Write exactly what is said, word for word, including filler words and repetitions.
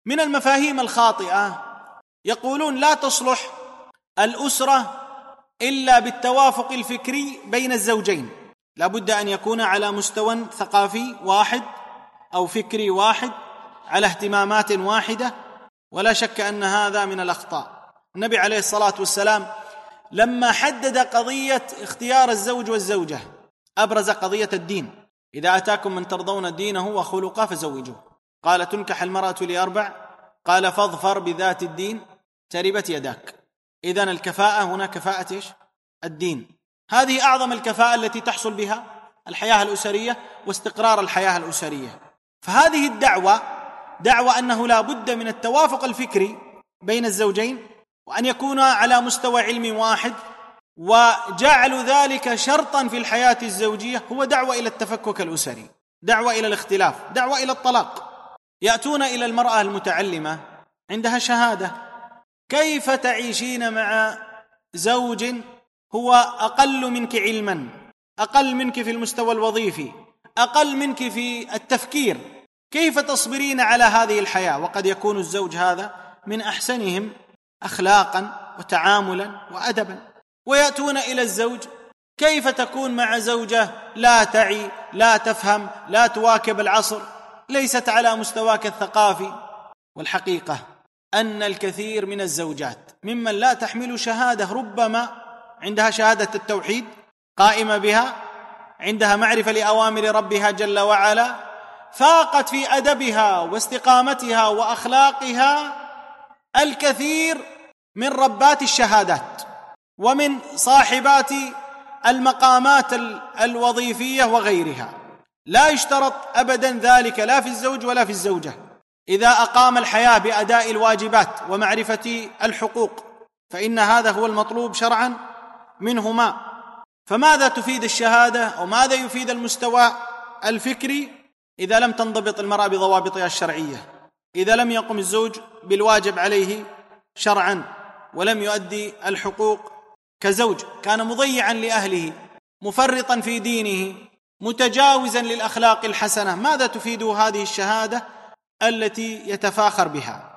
من المفاهيم الخاطئة يقولون لا تصلح الأسرة إلا بالتوافق الفكري بين الزوجين، لا بد أن يكون على مستوى ثقافي واحد أو فكري واحد، على اهتمامات واحدة، ولا شك أن هذا من الأخطاء. النبي عليه الصلاة والسلام لما حدد قضية اختيار الزوج والزوجة أبرز قضية الدين: إذا أتاكم من ترضون دينه وخلقه فزوجوه. قال: تنكح المرأة لأربع، قال: فاظفر بذات الدين تربت يداك. إذن الكفاءة هنا كفاءة إيش؟ الدين. هذه أعظم الكفاءة التي تحصل بها الحياة الأسرية واستقرار الحياة الأسرية. فهذه الدعوة دعوة أنه لا بد من التوافق الفكري بين الزوجين، وأن يكونا على مستوى علم واحد، وجعلوا ذلك شرطا في الحياة الزوجية، هو دعوة إلى التفكك الأسري، دعوة إلى الاختلاف، دعوة إلى الطلاق. يأتون إلى المرأة المتعلمة عندها شهادة: كيف تعيشين مع زوج هو أقل منك علما، أقل منك في المستوى الوظيفي، أقل منك في التفكير؟ كيف تصبرين على هذه الحياة؟ وقد يكون الزوج هذا من أحسنهم أخلاقا وتعاملا وأدبا. ويأتون إلى الزوج: كيف تكون مع زوجة لا تعي، لا تفهم، لا تواكب العصر، ليست على مستواك الثقافي؟ والحقيقة أن الكثير من الزوجات ممن لا تحمل شهادة، ربما عندها شهادة التوحيد قائمة بها، عندها معرفة لأوامر ربها جل وعلا، فاقت في أدبها واستقامتها وأخلاقها الكثير من ربات الشهادات ومن صاحبات المقامات الوظيفية وغيرها. لا يشترط أبدا ذلك لا في الزوج ولا في الزوجة. إذا أقام الحياة بأداء الواجبات ومعرفة الحقوق فإن هذا هو المطلوب شرعا منهما. فماذا تفيد الشهادة أو ماذا يفيد المستوى الفكري إذا لم تنضبط المرأة بضوابطها الشرعية، إذا لم يقم الزوج بالواجب عليه شرعا ولم يؤدي الحقوق كزوج، كان مضيعا لأهله، مفرطا في دينه، متجاوزا للأخلاق الحسنة؟ ماذا تفيد هذه الشهادة التي يتفاخر بها؟